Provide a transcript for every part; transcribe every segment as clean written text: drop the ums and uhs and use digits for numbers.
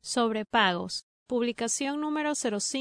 Sobrepagos. Publicación número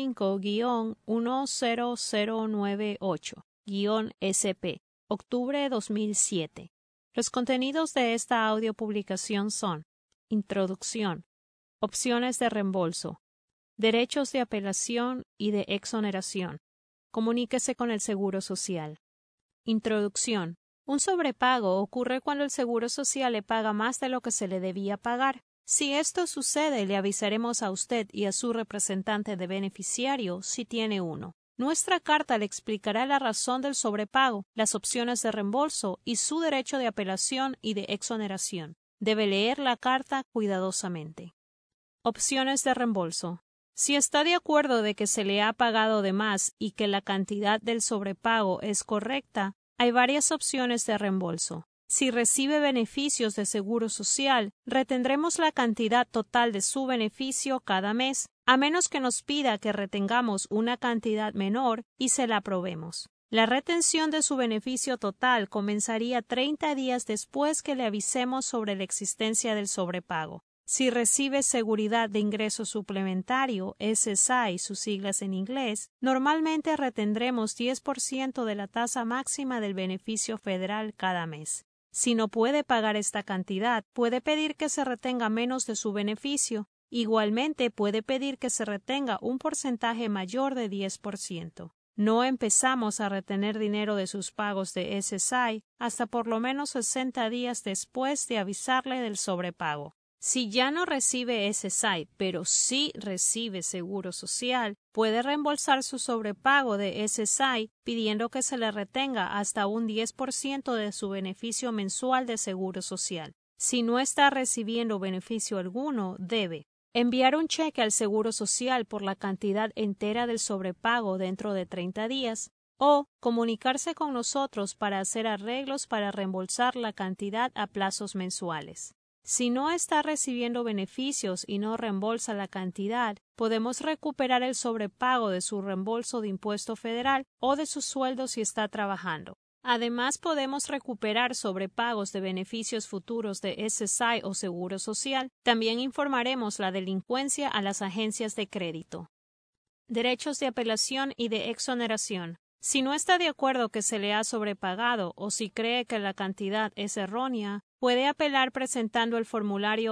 05-10098-SP. Octubre de 2007. Los contenidos de esta audiopublicación son: introducción, opciones de reembolso, derechos de apelación y de exoneración. Comuníquese con el Seguro Social. Introducción. Un sobrepago ocurre cuando el Seguro Social le paga más de lo que se le debía pagar. Si esto sucede, le avisaremos a usted y a su representante de beneficiario si tiene uno. Nuestra carta le explicará la razón del sobrepago, las opciones de reembolso y su derecho de apelación y de exoneración. Debe leer la carta cuidadosamente. Opciones de reembolso. Si está de acuerdo de que se le ha pagado de más y que la cantidad del sobrepago es correcta, hay varias opciones de reembolso. Si recibe beneficios de Seguro Social, retendremos la cantidad total de su beneficio cada mes, a menos que nos pida que retengamos una cantidad menor y se la aprobemos. La retención de su beneficio total comenzaría 30 días después que le avisemos sobre la existencia del sobrepago. Si recibe Seguridad de Ingreso Suplementario, SSI, sus siglas en inglés, normalmente retendremos 10% de la tasa máxima del beneficio federal cada mes. Si no puede pagar esta cantidad, puede pedir que se retenga menos de su beneficio. Igualmente, puede pedir que se retenga un porcentaje mayor de 10%. No empezamos a retener dinero de sus pagos de SSI hasta por lo menos 60 días después de avisarle del sobrepago. Si ya no recibe SSI, pero sí recibe Seguro Social, puede reembolsar su sobrepago de SSI pidiendo que se le retenga hasta un 10% de su beneficio mensual de Seguro Social. Si no está recibiendo beneficio alguno, debe enviar un cheque al Seguro Social por la cantidad entera del sobrepago dentro de 30 días o comunicarse con nosotros para hacer arreglos para reembolsar la cantidad a plazos mensuales. Si no está recibiendo beneficios y no reembolsa la cantidad, podemos recuperar el sobrepago de su reembolso de impuesto federal o de su sueldo si está trabajando. Además, podemos recuperar sobrepagos de beneficios futuros de SSI o Seguro Social. También informaremos la delincuencia a las agencias de crédito. Derechos de apelación y de exoneración. Si no está de acuerdo que se le ha sobrepagado o si cree que la cantidad es errónea, puede apelar presentando el formulario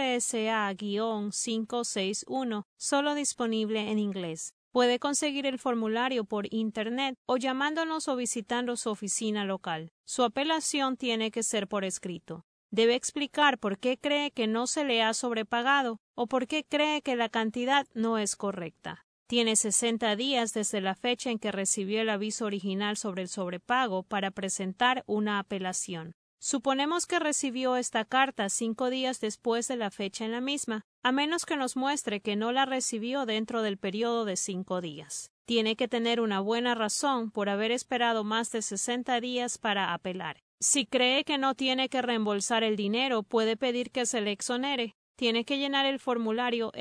SSA-561, solo disponible en inglés. Puede conseguir el formulario por Internet o llamándonos o visitando su oficina local. Su apelación tiene que ser por escrito. Debe explicar por qué cree que no se le ha sobrepagado o por qué cree que la cantidad no es correcta. Tiene 60 días desde la fecha en que recibió el aviso original sobre el sobrepago para presentar una apelación. Suponemos que recibió esta carta 5 días después de la fecha en la misma, a menos que nos muestre que no la recibió dentro del periodo de 5 días. Tiene que tener una buena razón por haber esperado más de 60 días para apelar. Si cree que no tiene que reembolsar el dinero, puede pedir que se le exonere. Tiene que llenar el formulario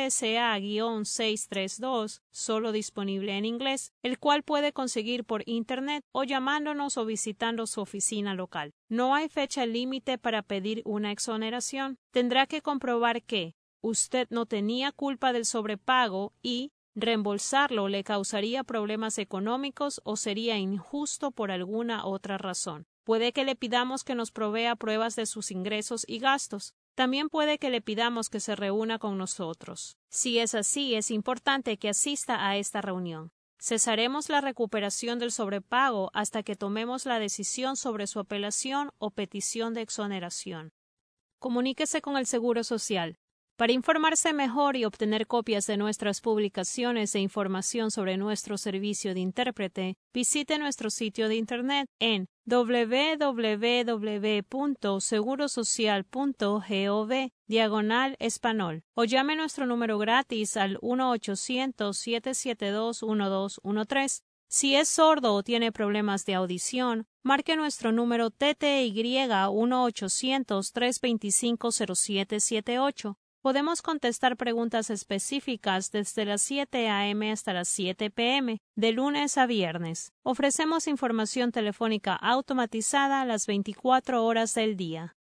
SSA-632, solo disponible en inglés, el cual puede conseguir por Internet o llamándonos o visitando su oficina local. No hay fecha límite para pedir una exoneración. Tendrá que comprobar que usted no tenía culpa del sobrepago y reembolsarlo le causaría problemas económicos o sería injusto por alguna otra razón. Puede que le pidamos que nos provea pruebas de sus ingresos y gastos. También puede que le pidamos que se reúna con nosotros. Si es así, es importante que asista a esta reunión. Cesaremos la recuperación del sobrepago hasta que tomemos la decisión sobre su apelación o petición de exoneración. Comuníquese con el Seguro Social. Para informarse mejor y obtener copias de nuestras publicaciones e información sobre nuestro servicio de intérprete, visite nuestro sitio de Internet en www.segurosocial.gov/español o llame nuestro número gratis al 1-800-772-1213. Si es sordo o tiene problemas de audición, marque nuestro número TTY 1-800-325-0778. Podemos contestar preguntas específicas desde las 7 a.m. hasta las 7 p.m., de lunes a viernes. Ofrecemos información telefónica automatizada a las 24 horas del día.